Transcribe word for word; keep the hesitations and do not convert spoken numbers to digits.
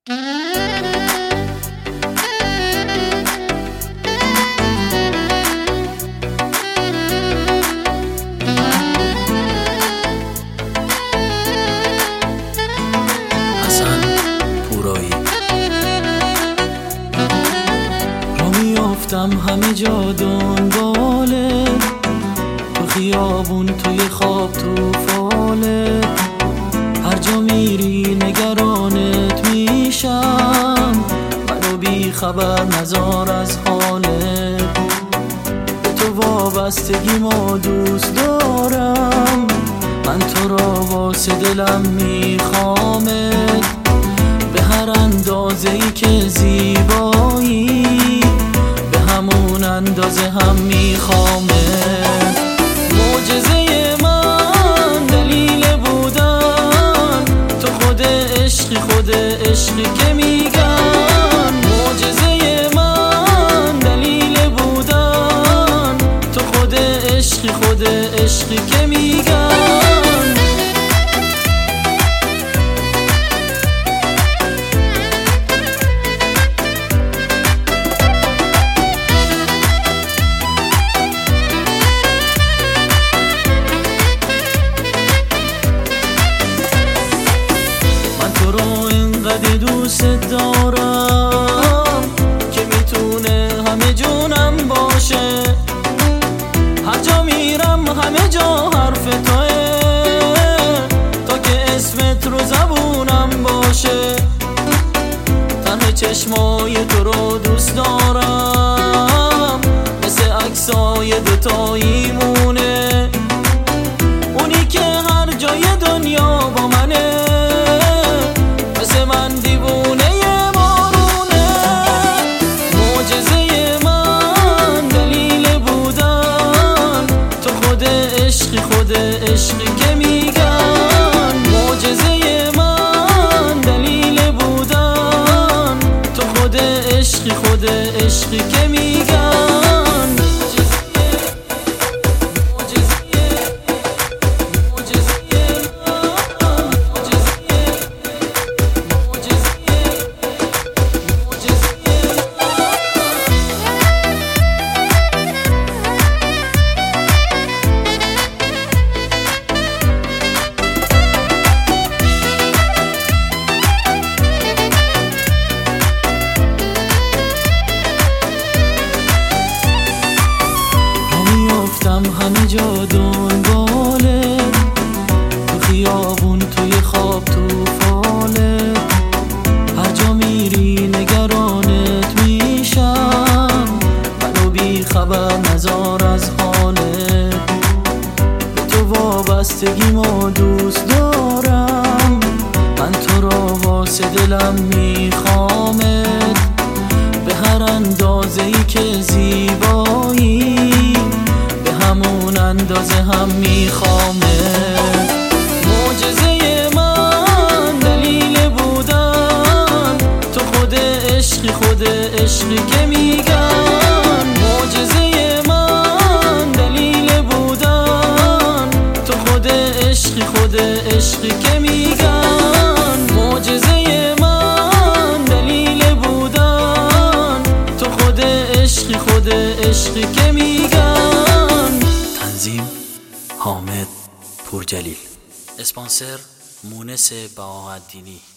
حسن پورایی. رو میافتم همه جا دنباله، تو خیابون، توی خواب، تو فاله، هر جا میری نگرانت میشم، منو بی خبر نذار از حالت. به تو وابستگی ما دوست دارم، من تو را واسه دلم میخوامت، به هر اندازه ای که زیبایی، به همون اندازه هم میخوامت. معجزه من دلیل بودن تو، خود عشقی، خود عشقی که میگن. معجزه من دلیل بودن تو، خود عشقی، خود عشقی که میگن. دوست دارم که میتونه همه جونم باشه، هر جا میرم همه جا حرف توه، تا که اسمت رو زبونم باشه. ته چشمای تو رو دوست دارم، مثل عکسای دوتایی مونه، اونی که هر جای دنیا با منه، من دیوونه بارونه. معجزه من دلیل بودن تو، خود عشقی، خود عشقی که میگن. معجزه من دلیل بودن تو، خود عشقی، خود عشقی که میگن. همه جا دنباله، تو خیابون، توی خواب، تو فاله، هر جا میری نگرانت میشم، منو بی خبر نذار از حالت. به تو وابستگی ما دوست دارم، من تو را واسه دلم میخوامت، به هر اندازه ای که زیبایی، همون اندازه هم میخوامت. معجزه من دلیل بودن تو، خود عشقی، خود عشقی که میگن. معجزه من دلیل بودن تو، خود عشقی، خود عشقی که میگن. معجزه من دلیل بودن تو، خود عشقی، خود عشقی که میگن. تنظیم حامد پورجلیل، اسپانسر مونس بهاءالدینی.